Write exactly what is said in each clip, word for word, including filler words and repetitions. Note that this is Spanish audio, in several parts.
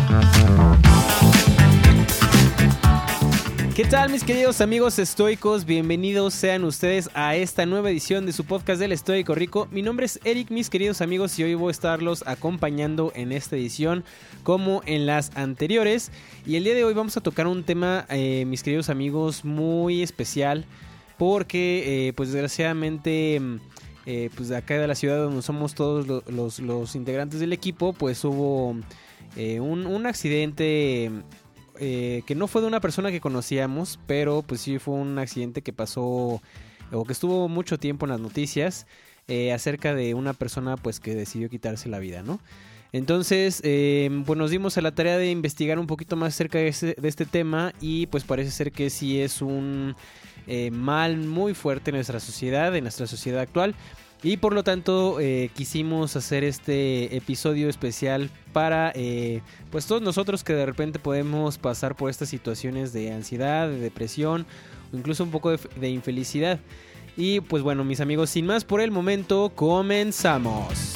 ¿Qué tal, mis queridos amigos estoicos? Bienvenidos sean ustedes a esta nueva edición de su podcast del Estoico Rico. Mi nombre es Eric, mis queridos amigos, y hoy voy a estarlos acompañando en esta edición como en las anteriores. Y el día de hoy vamos a tocar un tema, eh, mis queridos amigos, muy especial porque, eh, pues desgraciadamente, eh, pues acá de la ciudad donde somos todos los, los, los integrantes del equipo, pues hubo eh, un, un accidente... Eh, que no fue de una persona que conocíamos, pero pues sí fue un accidente que pasó o que estuvo mucho tiempo en las noticias eh, acerca de una persona pues que decidió quitarse la vida, ¿no? Entonces, eh, pues nos dimos a la tarea de investigar un poquito más acerca de este, de este tema y pues parece ser que sí es un eh, mal muy fuerte en nuestra sociedad, en nuestra sociedad actual. Y por lo tanto eh, quisimos hacer este episodio especial para eh, pues todos nosotros que de repente podemos pasar por estas situaciones de ansiedad, de depresión o incluso un poco de, de infelicidad. Y pues bueno, mis amigos, sin más por el momento, comenzamos.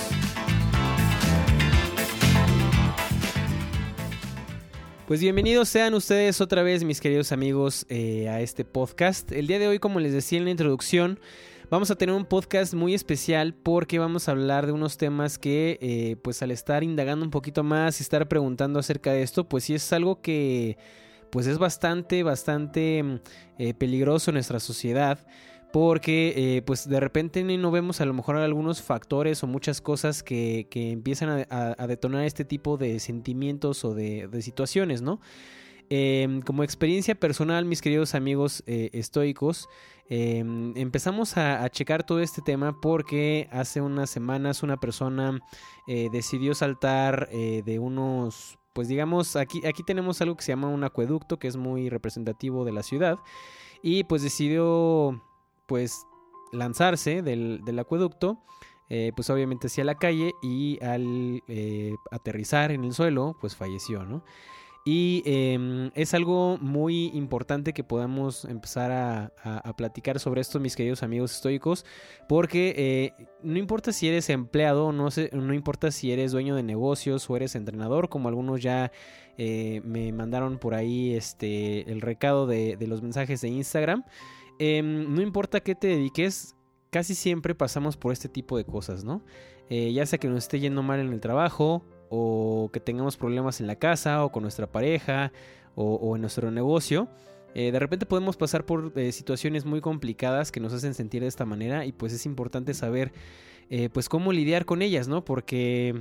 Pues bienvenidos sean ustedes otra vez, mis queridos amigos, eh, a este podcast. El día de hoy, como les decía en la introducción, vamos a tener un podcast muy especial porque vamos a hablar de unos temas que, eh, pues al estar indagando un poquito más y estar preguntando acerca de esto, pues sí es algo que, pues es bastante, bastante eh, peligroso en nuestra sociedad. Porque eh, pues de repente no vemos a lo mejor algunos factores o muchas cosas que, que empiezan a, a, a detonar este tipo de sentimientos o de, de situaciones, ¿no? Eh, como experiencia personal, mis queridos amigos eh, estoicos, eh, empezamos a, a checar todo este tema porque hace unas semanas una persona eh, decidió saltar eh, de unos, pues digamos, aquí, aquí tenemos algo que se llama un acueducto que es muy representativo de la ciudad y pues decidió pues lanzarse del, del acueducto, eh, pues obviamente hacia la calle y al eh, aterrizar en el suelo pues falleció, ¿no? Y eh, es algo muy importante que podamos empezar a, a, a platicar sobre esto, mis queridos amigos estoicos, porque eh, no importa si eres empleado, no, sé, no importa si eres dueño de negocios o eres entrenador, como algunos ya eh, me mandaron por ahí este, el recado de, de los mensajes de Instagram, eh, no importa qué te dediques, casi siempre pasamos por este tipo de cosas, ¿no? Eh, ya sea que nos esté yendo mal en el trabajo, o que tengamos problemas en la casa o con nuestra pareja o, o en nuestro negocio, eh, de repente podemos pasar por eh, situaciones muy complicadas que nos hacen sentir de esta manera y pues es importante saber eh, pues cómo lidiar con ellas, ¿no? Porque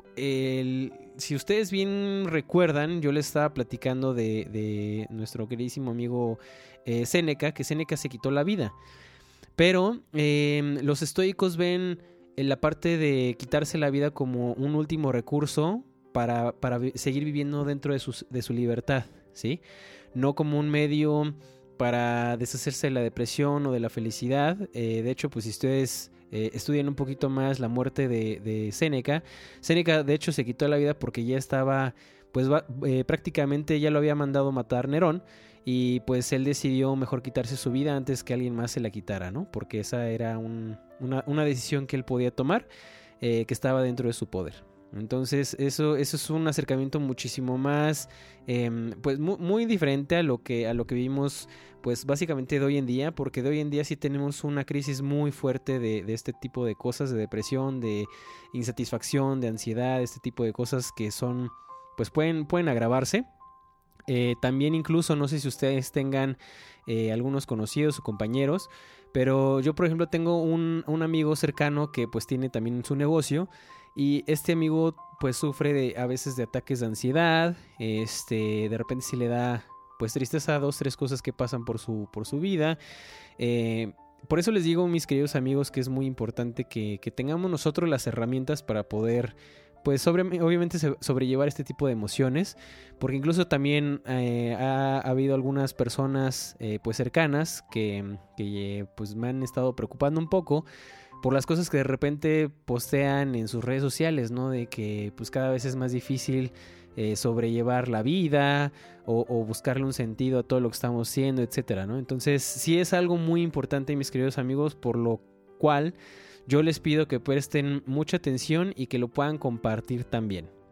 el, si ustedes bien recuerdan, yo les estaba platicando de, de nuestro queridísimo amigo eh, Séneca, que Séneca se quitó la vida, pero eh, los estoicos ven en la parte de quitarse la vida como un último recurso para, para seguir viviendo dentro de su, de su libertad, ¿sí? No como un medio para deshacerse de la depresión o de la felicidad. Eh, de hecho, pues si ustedes eh, estudian un poquito más la muerte de, de Séneca, Séneca de hecho se quitó la vida porque ya estaba, pues eh, prácticamente ya lo había mandado matar Nerón. Y pues él decidió mejor quitarse su vida antes que alguien más se la quitara, ¿no? Porque esa era un, una, una decisión que él podía tomar, eh, que estaba dentro de su poder. Entonces eso, eso es un acercamiento muchísimo más, eh, pues muy, muy diferente a lo que a lo que vivimos, pues básicamente de hoy en día, porque de hoy en día sí tenemos una crisis muy fuerte de, de este tipo de cosas, de depresión, de insatisfacción, de ansiedad, este tipo de cosas que son, pues pueden, pueden agravarse. Eh, también incluso, no sé si ustedes tengan eh, algunos conocidos o compañeros, pero yo por ejemplo tengo un, un amigo cercano que pues tiene también su negocio y este amigo pues sufre de, a veces de ataques de ansiedad, este, de repente sí le da pues tristeza a dos, tres cosas que pasan por su, por su vida. Eh, por eso les digo, mis queridos amigos, que es muy importante que, que tengamos nosotros las herramientas para poder pues sobre, obviamente sobrellevar este tipo de emociones, porque incluso también eh, ha, ha habido algunas personas eh, pues cercanas que, que pues me han estado preocupando un poco por las cosas que de repente postean en sus redes sociales, ¿no? De que pues cada vez es más difícil eh, sobrellevar la vida o, o buscarle un sentido a todo lo que estamos haciendo, etcétera, ¿no? Entonces sí es algo muy importante, mis queridos amigos, por lo cual yo les pido que presten mucha atención y que lo puedan compartir también.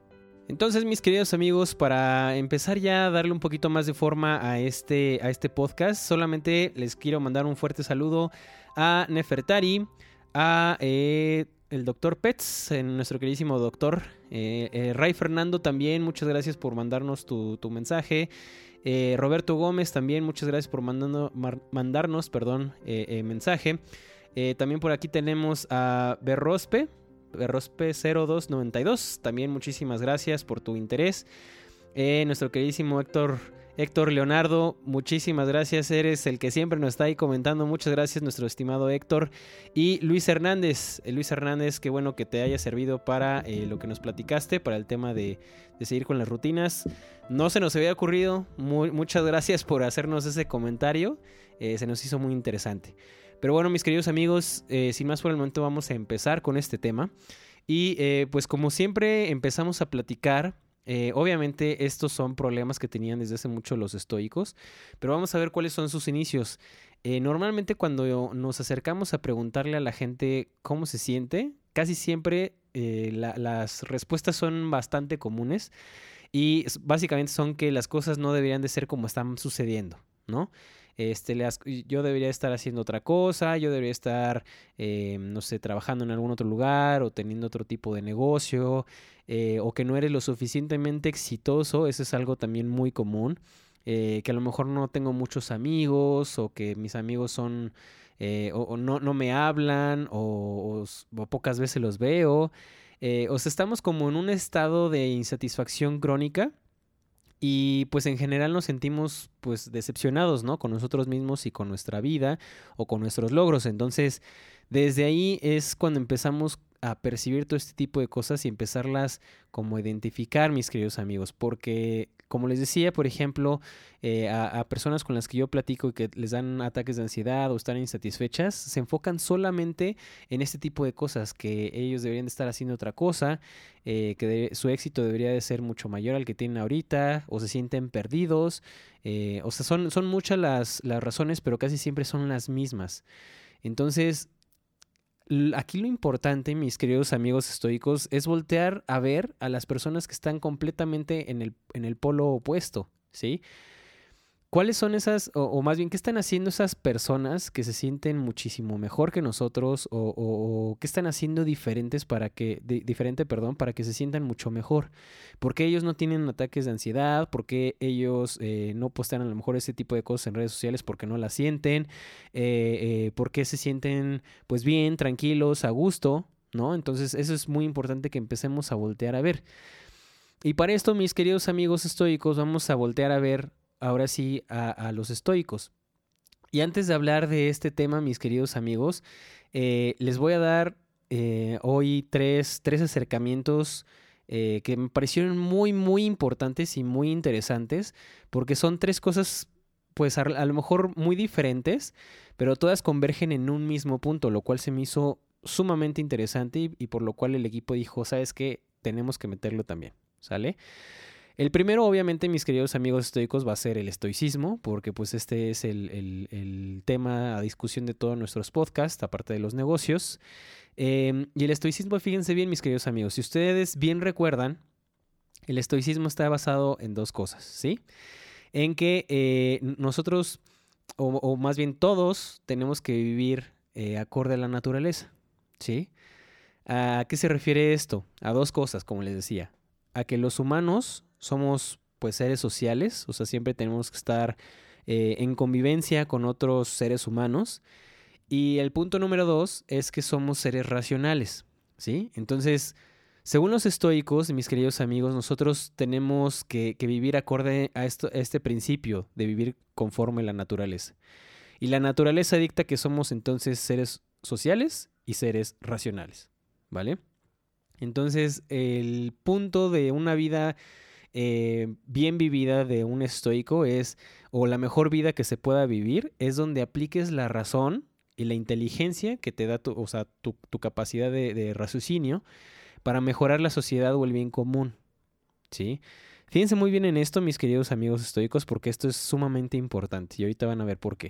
Entonces, mis queridos amigos, para empezar ya a darle un poquito más de forma a este, a este podcast, solamente les quiero mandar un fuerte saludo a Nefertari, a eh, el doctor Pets, eh, nuestro queridísimo doctor, eh, eh, Ray Fernando también, muchas gracias por mandarnos tu, tu mensaje. Eh, Roberto Gómez también, muchas gracias por mandando, mar, mandarnos perdón, eh, eh, mensaje. Eh, también por aquí tenemos a Berrospe. Berrospe cero dos noventa y dos, también muchísimas gracias por tu interés. Eh, nuestro queridísimo Héctor, Héctor Leonardo, muchísimas gracias, eres el que siempre nos está ahí comentando, muchas gracias nuestro estimado Héctor. Y Luis Hernández, eh, Luis Hernández, qué bueno que te haya servido para eh, lo que nos platicaste, para el tema de, de seguir con las rutinas. No se nos había ocurrido, muy, muchas gracias por hacernos ese comentario, eh, se nos hizo muy interesante. Pero bueno, mis queridos amigos, eh, sin más por el momento vamos a empezar con este tema. Y eh, pues como siempre empezamos a platicar, eh, obviamente estos son problemas que tenían desde hace mucho los estoicos, pero vamos a ver cuáles son sus inicios. Eh, normalmente cuando nos acercamos a preguntarle a la gente cómo se siente, casi siempre eh, la, las respuestas son bastante comunes y básicamente son que las cosas no deberían de ser como están sucediendo, ¿no? Este, las, yo debería estar haciendo otra cosa, yo debería estar, eh, no sé, trabajando en algún otro lugar o teniendo otro tipo de negocio, eh, o que no eres lo suficientemente exitoso, eso es algo también muy común, eh, que a lo mejor no tengo muchos amigos o que mis amigos son, eh, o, o no, no me hablan o, o, o pocas veces los veo, eh, o sea, estamos como en un estado de insatisfacción crónica. Y pues en general nos sentimos pues decepcionados, ¿no? Con nosotros mismos y con nuestra vida o con nuestros logros. Entonces, desde ahí es cuando empezamos a percibir todo este tipo de cosas y empezarlas como a identificar, mis queridos amigos. Porque, como les decía, por ejemplo, eh, a, a personas con las que yo platico y que les dan ataques de ansiedad o están insatisfechas, se enfocan solamente en este tipo de cosas, que ellos deberían de estar haciendo otra cosa, eh, que de, su éxito debería de ser mucho mayor al que tienen ahorita, o se sienten perdidos, eh, o sea, son, son muchas las, las razones, pero casi siempre son las mismas. Entonces, aquí lo importante, mis queridos amigos estoicos, es voltear a ver a las personas que están completamente en el, en el polo opuesto, ¿sí? ¿Cuáles son esas, o, o más bien, qué están haciendo esas personas que se sienten muchísimo mejor que nosotros, o, o, o qué están haciendo diferentes para que, de, diferente, perdón, para que se sientan mucho mejor? ¿Por qué ellos no tienen ataques de ansiedad? ¿Por qué ellos eh, no postean a lo mejor ese tipo de cosas en redes sociales porque no las sienten? Eh, eh, ¿Por qué se sienten pues bien, tranquilos, a gusto? ¿No? Entonces eso es muy importante que empecemos a voltear a ver. Y para esto, mis queridos amigos estoicos, vamos a voltear a ver ahora sí a, a los estoicos. Y antes de hablar de este tema, mis queridos amigos, eh, les voy a dar eh, hoy tres, tres acercamientos eh, que me parecieron muy, muy importantes y muy interesantes, porque son tres cosas, pues a, a lo mejor muy diferentes, pero todas convergen en un mismo punto, lo cual se me hizo sumamente interesante y, y por lo cual el equipo dijo, ¿sabes qué? Tenemos que meterlo también, ¿sale? El primero, obviamente, mis queridos amigos estoicos, va a ser el estoicismo, porque pues este es el, el, el tema a discusión de todos nuestros podcasts, aparte de los negocios. Eh, y el estoicismo, fíjense bien, mis queridos amigos, si ustedes bien recuerdan, el estoicismo está basado en dos cosas, ¿sí? En que eh, nosotros, o, o más bien todos, tenemos que vivir eh, acorde a la naturaleza, ¿sí? ¿A qué se refiere esto? A dos cosas, como les decía. A que los humanos somos pues seres sociales, o sea, siempre tenemos que estar eh, en convivencia con otros seres humanos. Y el punto número dos es que somos seres racionales, ¿sí? Entonces, según los estoicos, mis queridos amigos, nosotros tenemos que, que vivir acorde a, esto, a este principio de vivir conforme a la naturaleza. Y la naturaleza dicta que somos entonces seres sociales y seres racionales, ¿vale? Entonces, el punto de una vida eh, bien vivida de un estoico es, o la mejor vida que se pueda vivir, es donde apliques la razón y la inteligencia que te da tu, o sea, tu, tu capacidad de, de raciocinio para mejorar la sociedad o el bien común, ¿sí? Fíjense muy bien en esto, mis queridos amigos estoicos, porque esto es sumamente importante y ahorita van a ver por qué.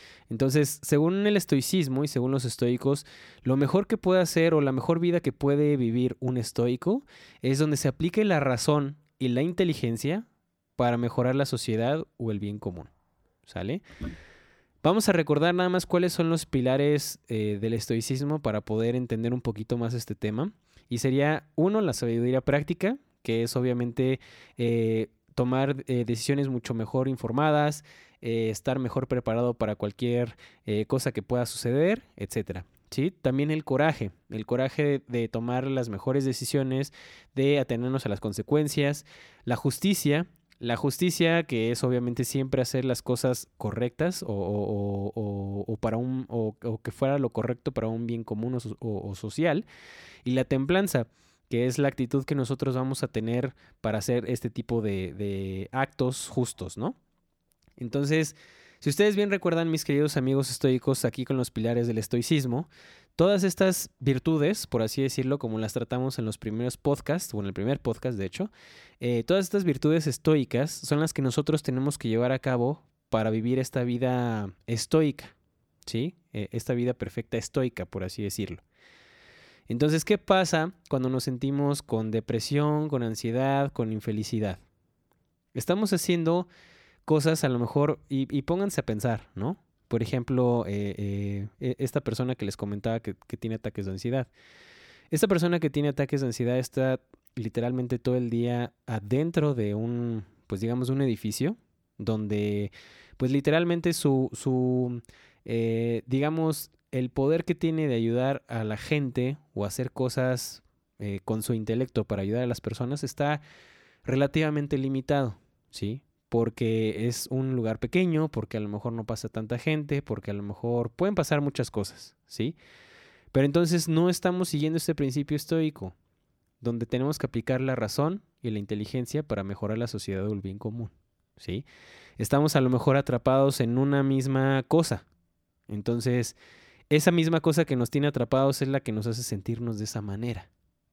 Entonces, según el estoicismo y según los estoicos, lo mejor que puede hacer o la mejor vida que puede vivir un estoico es donde se aplique la razón y la inteligencia para mejorar la sociedad o el bien común. ¿Sale? Vamos a recordar nada más cuáles son los pilares eh, del estoicismo para poder entender un poquito más este tema. Y sería, uno, la sabiduría práctica, que es obviamente eh, tomar eh, decisiones mucho mejor informadas, eh, estar mejor preparado para cualquier eh, cosa que pueda suceder, etcétera. ¿Sí? También el coraje, el coraje de, de tomar las mejores decisiones, de atenernos a las consecuencias, la justicia, la justicia que es obviamente siempre hacer las cosas correctas o, o, o, o para un, o, o que fuera lo correcto para un bien común o, o, o social, y la templanza, que es la actitud que nosotros vamos a tener para hacer este tipo de, de actos justos, ¿no? Entonces, si ustedes bien recuerdan, mis queridos amigos estoicos, aquí con los pilares del estoicismo, todas estas virtudes, por así decirlo, como las tratamos en los primeros podcasts, o en el primer podcast, de hecho, eh, todas estas virtudes estoicas son las que nosotros tenemos que llevar a cabo para vivir esta vida estoica, ¿sí? Eh, esta vida perfecta estoica, por así decirlo. Entonces, ¿qué pasa cuando nos sentimos con depresión, con ansiedad, con infelicidad? Estamos haciendo cosas a lo mejor, y, y pónganse a pensar, ¿no? Por ejemplo, eh, eh, esta persona que les comentaba que, que tiene ataques de ansiedad. Esta persona que tiene ataques de ansiedad está literalmente todo el día adentro de un, pues digamos, un edificio donde, pues literalmente su, su eh, digamos, el poder que tiene de ayudar a la gente o hacer cosas eh, con su intelecto para ayudar a las personas está relativamente limitado, ¿sí? Porque es un lugar pequeño, porque a lo mejor no pasa tanta gente, porque a lo mejor pueden pasar muchas cosas, ¿sí? Pero entonces no estamos siguiendo este principio estoico, donde tenemos que aplicar la razón y la inteligencia para mejorar la sociedad o el bien común, ¿sí? Estamos a lo mejor atrapados en una misma cosa. Entonces, esa misma cosa que nos tiene atrapados es la que nos hace sentirnos de esa manera.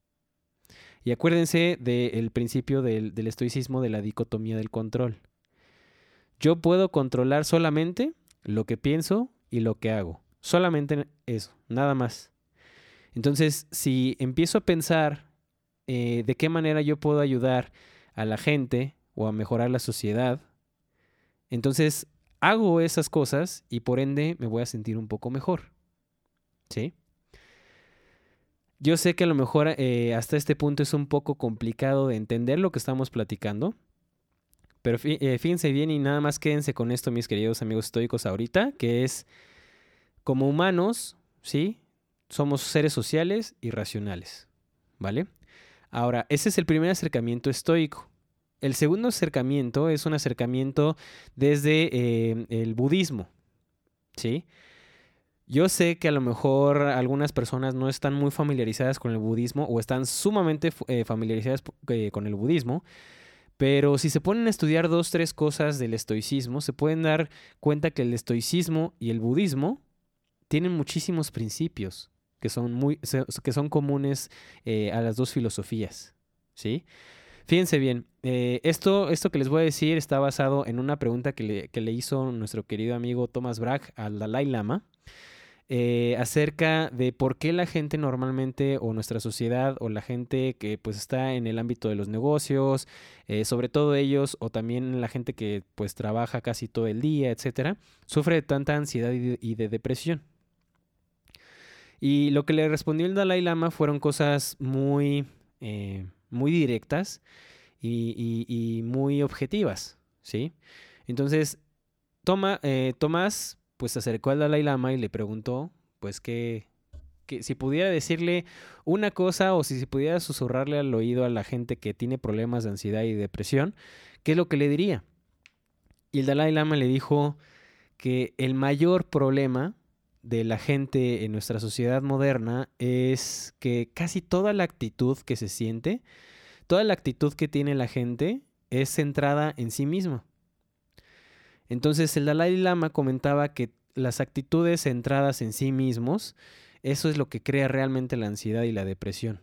Y acuérdense del principio del, del estoicismo de la dicotomía del control. Yo puedo controlar solamente lo que pienso y lo que hago. Solamente eso, nada más. Entonces, si empiezo a pensar eh, de qué manera yo puedo ayudar a la gente o a mejorar la sociedad, entonces hago esas cosas y por ende me voy a sentir un poco mejor. ¿Sí? Yo sé que a lo mejor eh, hasta este punto es un poco complicado de entender lo que estamos platicando, pero fí- eh, fíjense bien y nada más quédense con esto, mis queridos amigos estoicos, ahorita, que es, como humanos, ¿sí? Somos seres sociales y racionales, ¿vale? Ahora, ese es el primer acercamiento estoico. El segundo acercamiento es un acercamiento desde eh, el budismo, ¿sí? Yo sé que a lo mejor algunas personas no están muy familiarizadas con el budismo o están sumamente eh, familiarizadas eh, con el budismo, pero si se ponen a estudiar dos, tres cosas del estoicismo, se pueden dar cuenta que el estoicismo y el budismo tienen muchísimos principios que son, muy, que son comunes eh, a las dos filosofías, ¿sí? Fíjense bien, eh, esto, esto que les voy a decir está basado en una pregunta que le, que le hizo nuestro querido amigo Thomas Bragg al Dalai Lama, Eh, acerca de por qué la gente normalmente o nuestra sociedad o la gente que pues está en el ámbito de los negocios, eh, sobre todo ellos o también la gente que pues trabaja casi todo el día, etcétera, sufre de tanta ansiedad y de, y de depresión. Y lo que le respondió el Dalai Lama fueron cosas muy, eh, muy directas y, y, y muy objetivas, ¿sí? Entonces, Toma, eh, Tomás pues se acercó al Dalai Lama y le preguntó pues que, que si pudiera decirle una cosa o si se pudiera susurrarle al oído a la gente que tiene problemas de ansiedad y depresión, ¿qué es lo que le diría? Y el Dalai Lama le dijo que el mayor problema de la gente en nuestra sociedad moderna es que casi toda la actitud que se siente, toda la actitud que tiene la gente es centrada en sí misma. Entonces el Dalai Lama comentaba que las actitudes centradas en sí mismos, eso es lo que crea realmente la ansiedad y la depresión.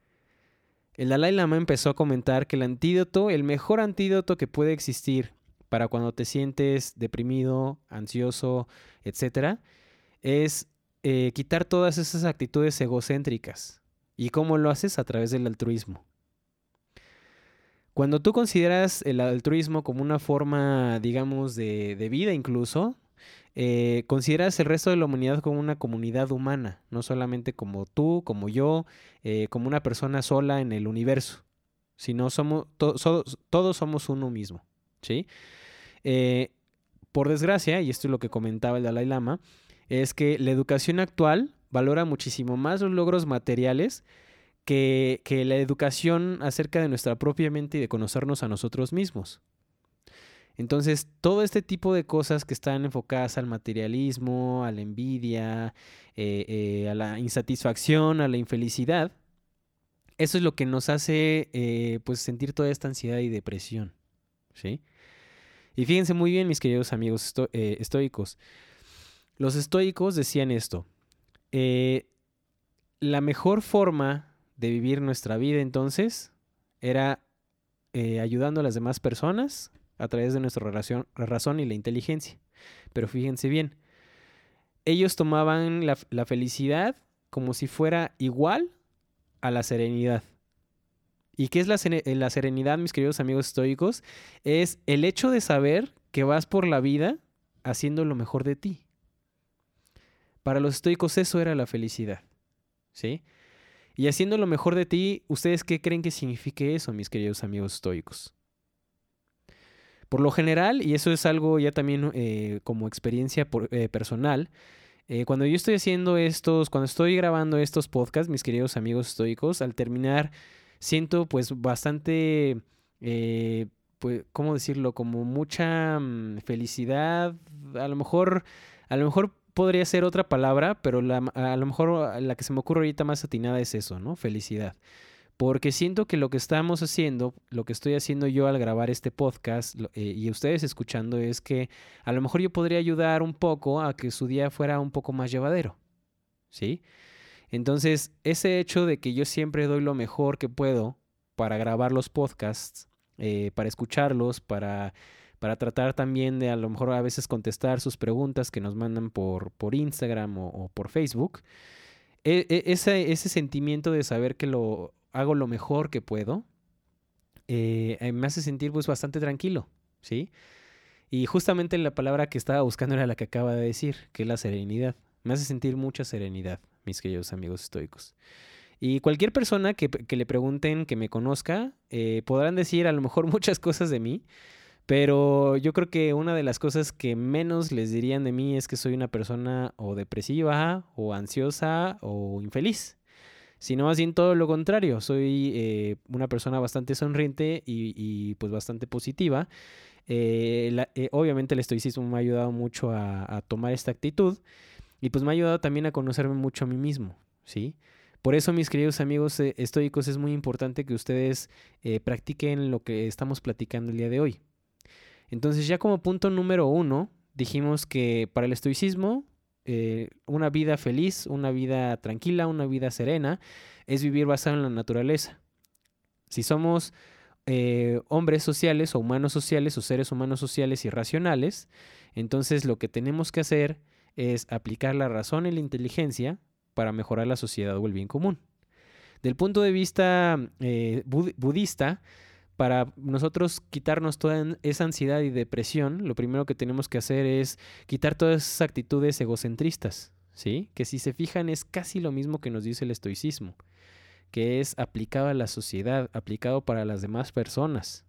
El Dalai Lama empezó a comentar que el antídoto, el mejor antídoto que puede existir para cuando te sientes deprimido, ansioso, etcétera, es eh, quitar todas esas actitudes egocéntricas. ¿Y cómo lo haces? A través del altruismo. Cuando tú consideras el altruismo como una forma, digamos, de, de vida incluso, eh, consideras el resto de la humanidad como una comunidad humana, no solamente como tú, como yo, eh, como una persona sola en el universo, sino somos to- so- todos somos uno mismo, ¿sí? Eh, por desgracia, y esto es lo que comentaba el Dalai Lama, es que la educación actual valora muchísimo más los logros materiales que, que la educación acerca de nuestra propia mente y de conocernos a nosotros mismos. Entonces, todo este tipo de cosas que están enfocadas al materialismo, a la envidia, eh, eh, a la insatisfacción, a la infelicidad, eso es lo que nos hace eh, pues sentir toda esta ansiedad y depresión, ¿sí? Y fíjense muy bien, mis queridos amigos esto, eh, estoicos. Los estoicos decían esto. Eh, la mejor forma de vivir nuestra vida entonces era eh, ayudando a las demás personas a través de nuestra relación, la razón y la inteligencia. Pero fíjense bien, ellos tomaban la, la felicidad como si fuera igual a la serenidad. ¿Y qué es la, la serenidad, mis queridos amigos estoicos? Es el hecho de saber que vas por la vida haciendo lo mejor de ti. Para los estoicos eso era la felicidad, ¿sí? Y haciendo lo mejor de ti, ¿ustedes qué creen que signifique eso, mis queridos amigos estoicos? Por lo general, y eso es algo ya también eh, como experiencia por, eh, personal, eh, cuando yo estoy haciendo estos, cuando estoy grabando estos podcasts, mis queridos amigos estoicos, al terminar siento pues bastante, eh, pues, ¿cómo decirlo? Como mucha mm, felicidad, a lo mejor, a lo mejor podría ser otra palabra, pero la, a lo mejor la que se me ocurre ahorita más atinada es eso, ¿no? Felicidad. Porque siento que lo que estamos haciendo, lo que estoy haciendo yo al grabar este podcast lo- eh, y ustedes escuchando es que a lo mejor yo podría ayudar un poco a que su día fuera un poco más llevadero, ¿sí? Entonces, ese hecho de que yo siempre doy lo mejor que puedo para grabar los podcasts, eh, para escucharlos, para, para tratar también de a lo mejor a veces contestar sus preguntas que nos mandan por, por Instagram o, o por Facebook, e- e- ese, ese sentimiento de saber que lo hago lo mejor que puedo, eh, eh, me hace sentir pues bastante tranquilo, ¿sí? Y justamente la palabra que estaba buscando era la que acaba de decir, que es la serenidad. Me hace sentir mucha serenidad, mis queridos amigos estoicos. Y cualquier persona que, que le pregunten, que me conozca, eh, podrán decir a lo mejor muchas cosas de mí, pero yo creo que una de las cosas que menos les dirían de mí es que soy una persona o depresiva, o ansiosa, o infeliz. Sino más bien todo lo contrario. Soy eh, una persona bastante sonriente y, y, pues bastante positiva. Eh, la, eh, obviamente el estoicismo me ha ayudado mucho a, a tomar esta actitud y pues me ha ayudado también a conocerme mucho a mí mismo, ¿sí? Por eso, mis queridos amigos eh, estoicos, es muy importante que ustedes eh, practiquen lo que estamos platicando el día de hoy. Entonces, ya como punto número uno, dijimos que para el estoicismo, eh, una vida feliz, una vida tranquila, una vida serena, es vivir basado en la naturaleza. Si somos eh, hombres sociales o humanos sociales o seres humanos sociales y racionales, entonces lo que tenemos que hacer es aplicar la razón y la inteligencia para mejorar la sociedad o el bien común. Del punto de vista eh, bud- budista, para nosotros quitarnos toda esa ansiedad y depresión, lo primero que tenemos que hacer es quitar todas esas actitudes egocentristas, ¿sí? Que si se fijan es casi lo mismo que nos dice el estoicismo, que es aplicado a la sociedad, aplicado para las demás personas.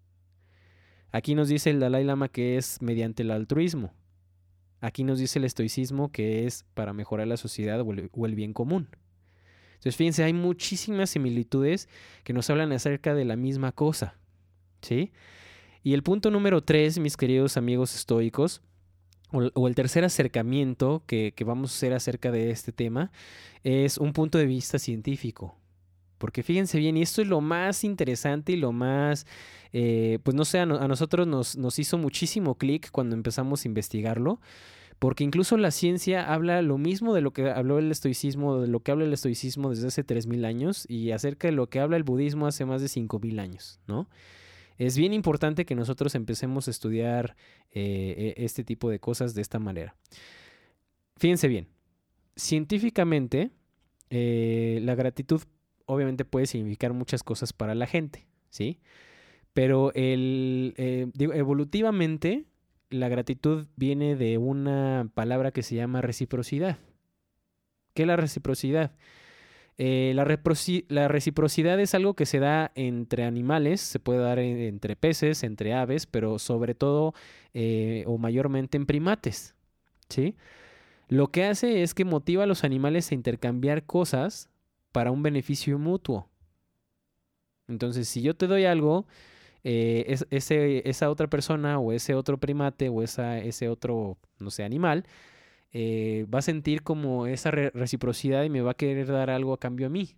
Aquí nos dice el Dalai Lama que es mediante el altruismo. Aquí nos dice el estoicismo que es para mejorar la sociedad o el, o el bien común. Entonces, fíjense, hay muchísimas similitudes que nos hablan acerca de la misma cosa, ¿sí? Y el punto número tres, mis queridos amigos estoicos, o, o el tercer acercamiento que, que vamos a hacer acerca de este tema, es un punto de vista científico. Porque fíjense bien, y esto es lo más interesante y lo más, eh, pues no sé, a, no, a nosotros nos, nos hizo muchísimo clic cuando empezamos a investigarlo, porque incluso la ciencia habla lo mismo de lo que habló el estoicismo, de lo que habla el estoicismo desde hace tres mil años y acerca de lo que habla el budismo hace más de cinco mil años, ¿no? Es bien importante que nosotros empecemos a estudiar eh, este tipo de cosas de esta manera. Fíjense bien, científicamente eh, la gratitud obviamente puede significar muchas cosas para la gente, ¿sí? Pero el, eh, digo, evolutivamente la gratitud viene de una palabra que se llama reciprocidad. ¿Qué es la reciprocidad? Eh, la, reproci- la reciprocidad es algo que se da entre animales, se puede dar en- entre peces, entre aves, pero sobre todo eh, o mayormente en primates, ¿sí? Lo que hace es que motiva a los animales a intercambiar cosas para un beneficio mutuo. Entonces, si yo te doy algo, eh, es- ese, esa otra persona o ese otro primate o esa, ese otro, no sé, animal, eh, va a sentir como esa re- reciprocidad y me va a querer dar algo a cambio a mí.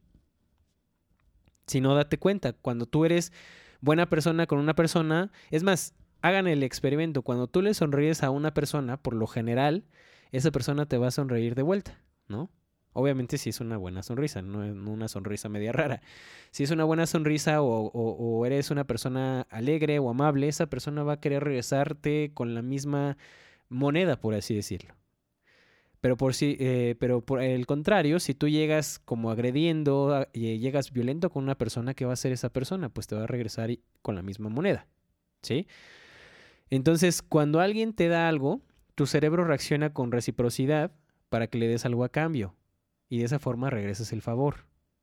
Si no, date cuenta, cuando tú eres buena persona con una persona, es más, hagan el experimento, cuando tú le sonríes a una persona, por lo general, esa persona te va a sonreír de vuelta, ¿no? Obviamente si es una buena sonrisa, no es no una sonrisa media rara. Si es una buena sonrisa o, o- o eres una persona alegre o amable, esa persona va a querer regresarte con la misma moneda, por así decirlo. Pero por si, eh, pero por el contrario, si tú llegas como agrediendo, a- y llegas violento con una persona, ¿qué va a hacer esa persona? Pues te va a regresar y- con la misma moneda, ¿sí? Entonces, cuando alguien te da algo, tu cerebro reacciona con reciprocidad para que le des algo a cambio y de esa forma regresas el favor.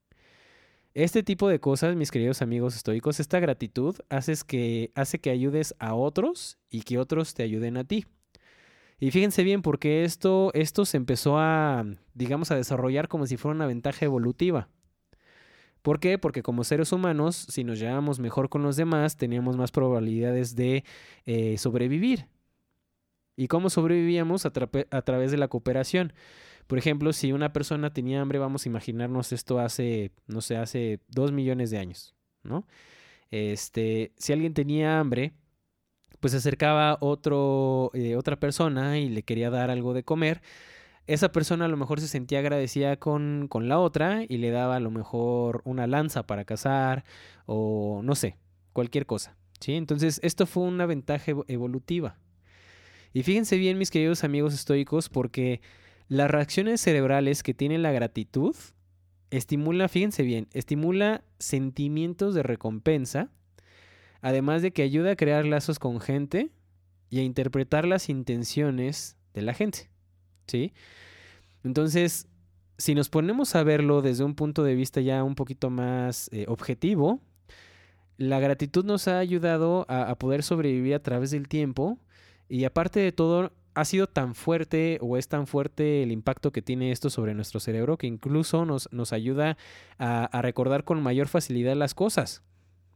Este tipo de cosas, mis queridos amigos estoicos, esta gratitud haces que, hace que ayudes a otros y que otros te ayuden a ti. Y fíjense bien, porque esto, esto se empezó a, digamos, a desarrollar como si fuera una ventaja evolutiva. ¿Por qué? Porque como seres humanos, si nos llevábamos mejor con los demás, teníamos más probabilidades de eh, sobrevivir. ¿Y cómo sobrevivíamos? A, tra- a través de la cooperación. Por ejemplo, si una persona tenía hambre, vamos a imaginarnos esto hace, no sé, hace dos millones de años, ¿no? Este, si alguien tenía hambre, pues se acercaba otro, eh, otra persona y le quería dar algo de comer. Esa persona a lo mejor se sentía agradecida con, con la otra y le daba a lo mejor una lanza para cazar o no sé, cualquier cosa, ¿sí? Entonces esto fue una ventaja evo- evolutiva. Y fíjense bien, mis queridos amigos estoicos, porque las reacciones cerebrales que tiene la gratitud estimula, fíjense bien, estimula sentimientos de recompensa, además de que ayuda a crear lazos con gente y a interpretar las intenciones de la gente, ¿sí? Entonces, si nos ponemos a verlo desde un punto de vista ya un poquito más eh, objetivo, la gratitud nos ha ayudado a, a poder sobrevivir a través del tiempo y aparte de todo, ha sido tan fuerte o es tan fuerte el impacto que tiene esto sobre nuestro cerebro que incluso nos, nos ayuda a, a recordar con mayor facilidad las cosas.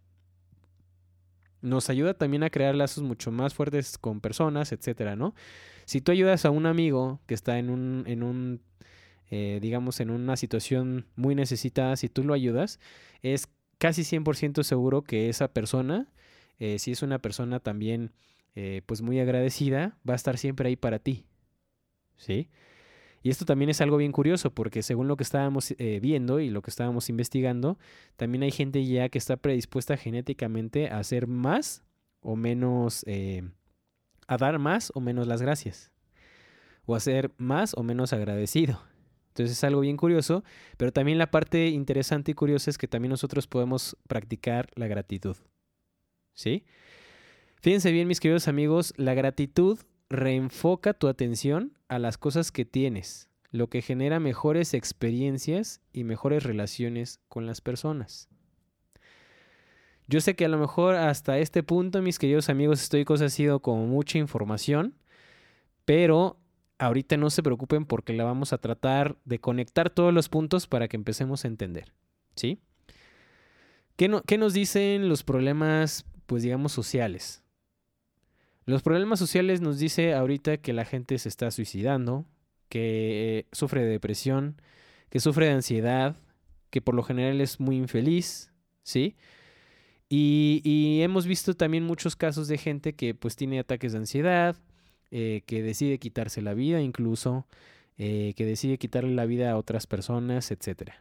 Nos ayuda también a crear lazos mucho más fuertes con personas, etcétera, ¿no? Si tú ayudas a un amigo que está en un, en un eh, digamos, en una situación muy necesitada, si tú lo ayudas, es casi cien por ciento seguro que esa persona, eh, si es una persona también, eh, pues muy agradecida, va a estar siempre ahí para ti, ¿sí? Y esto también es algo bien curioso porque según lo que estábamos eh, viendo y lo que estábamos investigando, también hay gente ya que está predispuesta genéticamente a hacer más o menos, eh, a dar más o menos las gracias, o a ser más o menos agradecido. Entonces es algo bien curioso, pero también la parte interesante y curiosa es que también nosotros podemos practicar la gratitud, ¿sí? Fíjense bien, mis queridos amigos, la gratitud reenfoca tu atención a las cosas que tienes, lo que genera mejores experiencias y mejores relaciones con las personas. Yo sé que a lo mejor hasta este punto, mis queridos amigos estoicos, ha sido como mucha información, pero ahorita no se preocupen porque la vamos a tratar de conectar todos los puntos para que empecemos a entender, ¿sí? ¿Qué, no, qué nos dicen los problemas, pues digamos, sociales? Los problemas sociales nos dice ahorita que la gente se está suicidando, que eh, sufre de depresión, que sufre de ansiedad, que por lo general es muy infeliz, ¿sí? Y, y hemos visto también muchos casos de gente que pues tiene ataques de ansiedad, eh, que decide quitarse la vida incluso, eh, que decide quitarle la vida a otras personas, etcétera.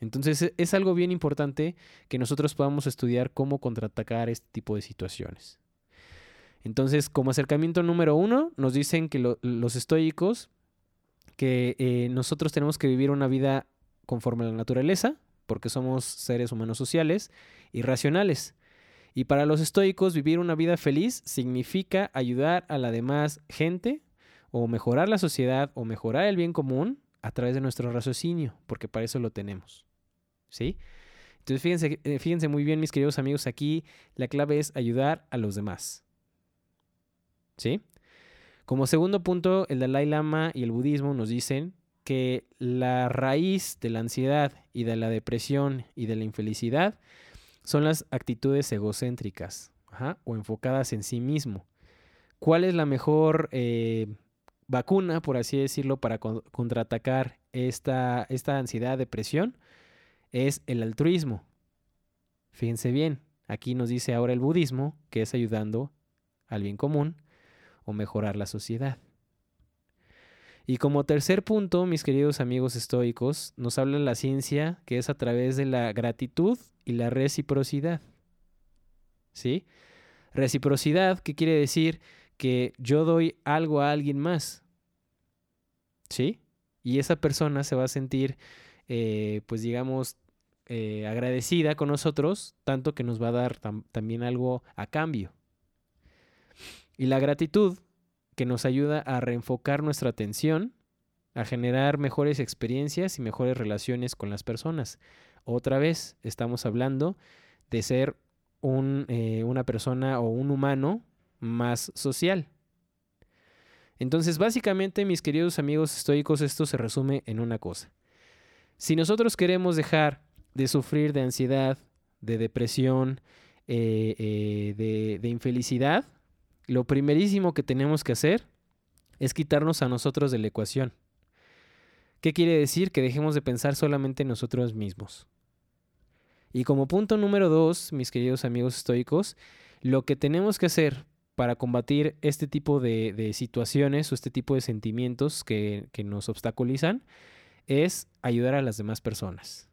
Entonces es algo bien importante que nosotros podamos estudiar cómo contraatacar este tipo de situaciones. Entonces, como acercamiento número uno, nos dicen que lo, los estoicos, que eh, nosotros tenemos que vivir una vida conforme a la naturaleza, porque somos seres humanos sociales y racionales. Y para los estoicos, vivir una vida feliz significa ayudar a la demás gente o mejorar la sociedad o mejorar el bien común a través de nuestro raciocinio, porque para eso lo tenemos. ¿Sí? Entonces fíjense, eh, fíjense muy bien, mis queridos amigos, aquí la clave es ayudar a los demás. ¿Sí? Como segundo punto, el Dalai Lama y el budismo nos dicen que la raíz de la ansiedad y de la depresión y de la infelicidad son las actitudes egocéntricas, ajá, o enfocadas en sí mismo. ¿Cuál es la mejor eh, vacuna, por así decirlo, para con- contraatacar esta, esta ansiedad, depresión? Es el altruismo. Fíjense bien, aquí nos dice ahora el budismo que es ayudando al bien común o mejorar la sociedad. Y como tercer punto, mis queridos amigos estoicos, nos habla la ciencia que es a través de la gratitud y la reciprocidad. ¿Sí? Reciprocidad, ¿qué quiere decir? Que yo doy algo a alguien más. ¿Sí? Y esa persona se va a sentir, eh, pues digamos, eh, agradecida con nosotros, tanto que nos va a dar tam- también algo a cambio. Y la gratitud, que nos ayuda a reenfocar nuestra atención, a generar mejores experiencias y mejores relaciones con las personas. Otra vez, estamos hablando de ser un, eh, una persona o un humano más social. Entonces, básicamente, mis queridos amigos estoicos, esto se resume en una cosa. Si nosotros queremos dejar de sufrir de ansiedad, de depresión, eh, eh, de, de infelicidad, lo primerísimo que tenemos que hacer es quitarnos a nosotros de la ecuación. ¿Qué quiere decir? Que dejemos de pensar solamente en nosotros mismos. Y como punto número dos, mis queridos amigos estoicos, lo que tenemos que hacer para combatir este tipo de, de situaciones o este tipo de sentimientos que, que nos obstaculizan es ayudar a las demás personas.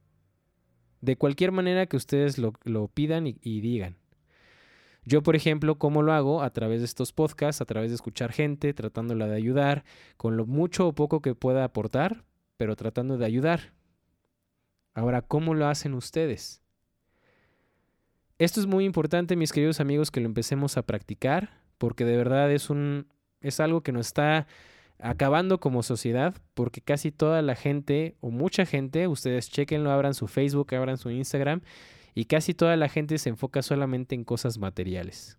De cualquier manera que ustedes lo, lo pidan y, y digan. Yo, por ejemplo, ¿cómo lo hago? A través de estos podcasts, a través de escuchar gente, tratándola de ayudar, con lo mucho o poco que pueda aportar, pero tratando de ayudar. Ahora, ¿cómo lo hacen ustedes? Esto es muy importante, mis queridos amigos, que lo empecemos a practicar, porque de verdad es un, es algo que nos está acabando como sociedad, porque casi toda la gente, o mucha gente, ustedes chequenlo, abran su Facebook, abran su Instagram, y casi toda la gente se enfoca solamente en cosas materiales.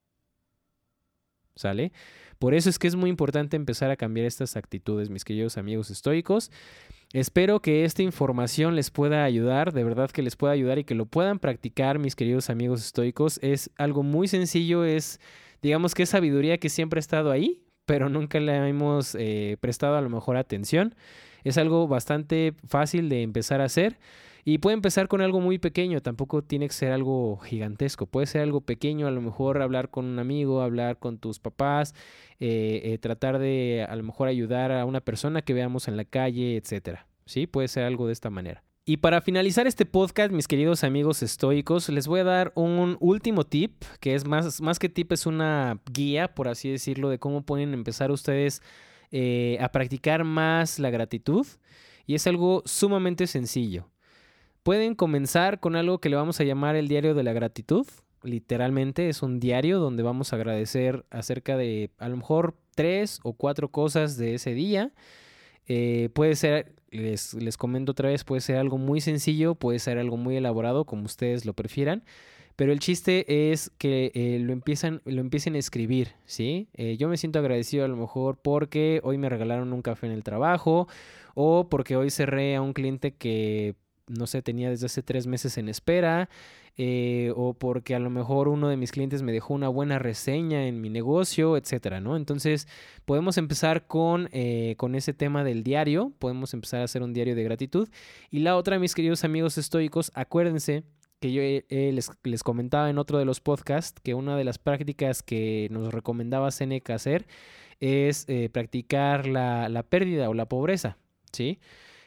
¿Sale? Por eso es que es muy importante empezar a cambiar estas actitudes, mis queridos amigos estoicos. Espero que esta información les pueda ayudar, de verdad que les pueda ayudar y que lo puedan practicar, mis queridos amigos estoicos. Es algo muy sencillo, es, digamos que es sabiduría que siempre ha estado ahí, pero nunca le hemos eh, prestado a lo mejor atención. Es algo bastante fácil de empezar a hacer. Y puede empezar con algo muy pequeño, tampoco tiene que ser algo gigantesco, puede ser algo pequeño, a lo mejor hablar con un amigo, hablar con tus papás, eh, eh, tratar de a lo mejor ayudar a una persona que veamos en la calle, etcétera. ¿Sí? Puede ser algo de esta manera. Y para finalizar este podcast, mis queridos amigos estoicos, les voy a dar un último tip, que es más, más que tip, es una guía, por así decirlo, de cómo pueden empezar ustedes eh, a practicar más la gratitud. Y es algo sumamente sencillo. Pueden comenzar con algo que le vamos a llamar el diario de la gratitud. Literalmente es un diario donde vamos a agradecer acerca de a lo mejor tres o cuatro cosas de ese día. Eh, puede ser, les, les comento otra vez, puede ser algo muy sencillo, puede ser algo muy elaborado, como ustedes lo prefieran. Pero el chiste es que eh, lo, empiezan, lo empiecen a escribir, ¿sí? Eh, yo me siento agradecido a lo mejor porque hoy me regalaron un café en el trabajo o porque hoy cerré a un cliente que no sé, tenía desde hace tres meses en espera, eh, o porque a lo mejor uno de mis clientes me dejó una buena reseña en mi negocio, etcétera, ¿no? Entonces, podemos empezar con, eh, con ese tema del diario, podemos empezar a hacer un diario de gratitud. Y la otra, mis queridos amigos estoicos, acuérdense que yo eh, les, les comentaba en otro de los podcasts que una de las prácticas que nos recomendaba Séneca hacer es eh, practicar la, la pérdida o la pobreza, ¿sí?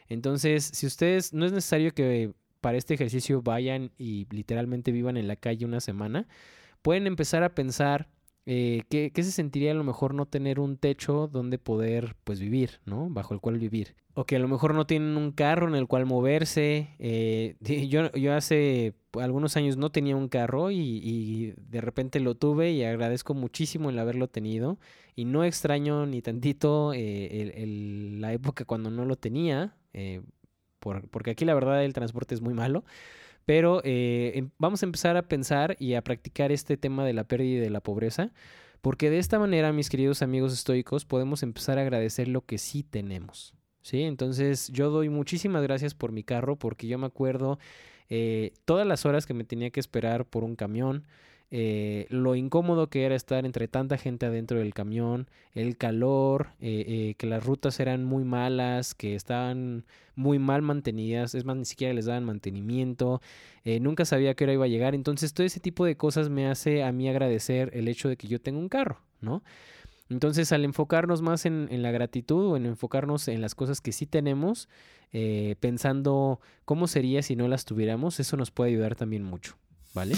Entonces, si ustedes, no es necesario que para este ejercicio vayan y literalmente vivan en la calle una semana, pueden empezar a pensar eh, qué, qué se sentiría a lo mejor no tener un techo donde poder pues vivir, ¿no? Bajo el cual vivir. O que a lo mejor no tienen un carro en el cual moverse. Eh, yo, yo hace algunos años no tenía un carro y, y de repente lo tuve y agradezco muchísimo el haberlo tenido. Y no extraño ni tantito eh, el, el, la época cuando no lo tenía, eh, por, porque aquí la verdad el transporte es muy malo. Pero eh, vamos a empezar a pensar y a practicar este tema de la pérdida y de la pobreza, porque de esta manera, mis queridos amigos estoicos, podemos empezar a agradecer lo que sí tenemos. ¿Sí? Entonces yo doy muchísimas gracias por mi carro, porque yo me acuerdo eh, todas las horas que me tenía que esperar por un camión, eh, lo incómodo que era estar entre tanta gente adentro del camión, el calor, eh, eh, que las rutas eran muy malas, que estaban muy mal mantenidas, es más, ni siquiera les daban mantenimiento, eh, nunca sabía a qué hora iba a llegar. Entonces todo ese tipo de cosas me hace a mí agradecer el hecho de que yo tengo un carro, ¿no? Entonces, al enfocarnos más en, en la gratitud o en enfocarnos en las cosas que sí tenemos, eh, pensando cómo sería si no las tuviéramos, eso nos puede ayudar también mucho, ¿vale?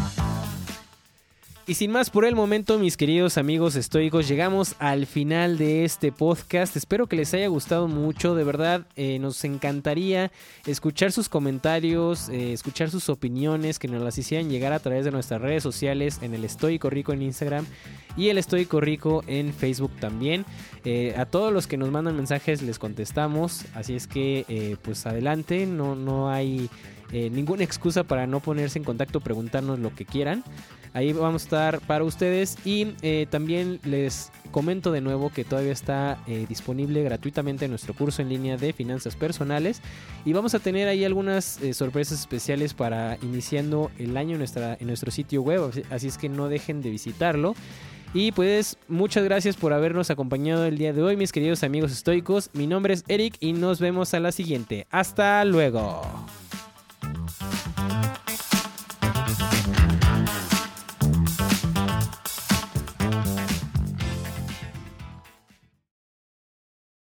Y sin más por el momento, mis queridos amigos estoicos, llegamos al final de este podcast. Espero que les haya gustado mucho. De verdad, eh, nos encantaría escuchar sus comentarios, eh, escuchar sus opiniones, que nos las hicieran llegar a través de nuestras redes sociales, en el Estoico Rico en Instagram y el Estoico Rico en Facebook también. Eh, a todos los que nos mandan mensajes les contestamos, así es que eh, pues adelante, no, no hay eh, ninguna excusa para no ponerse en contacto, preguntarnos lo que quieran. Ahí vamos a estar para ustedes y eh, también les comento de nuevo que todavía está eh, disponible gratuitamente nuestro curso en línea de finanzas personales y vamos a tener ahí algunas eh, sorpresas especiales para iniciando el año en, nuestra, en nuestro sitio web, así es que no dejen de visitarlo. Y pues muchas gracias por habernos acompañado el día de hoy, mis queridos amigos estoicos. Mi nombre es Eric y nos vemos a la siguiente. ¡Hasta luego!